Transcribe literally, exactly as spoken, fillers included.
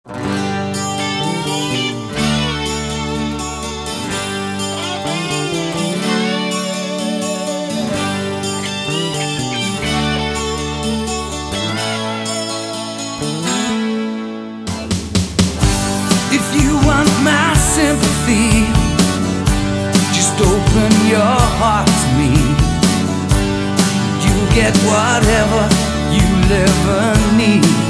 If you want my sympathy, just open your heart to me. You get whatever you'll ever need.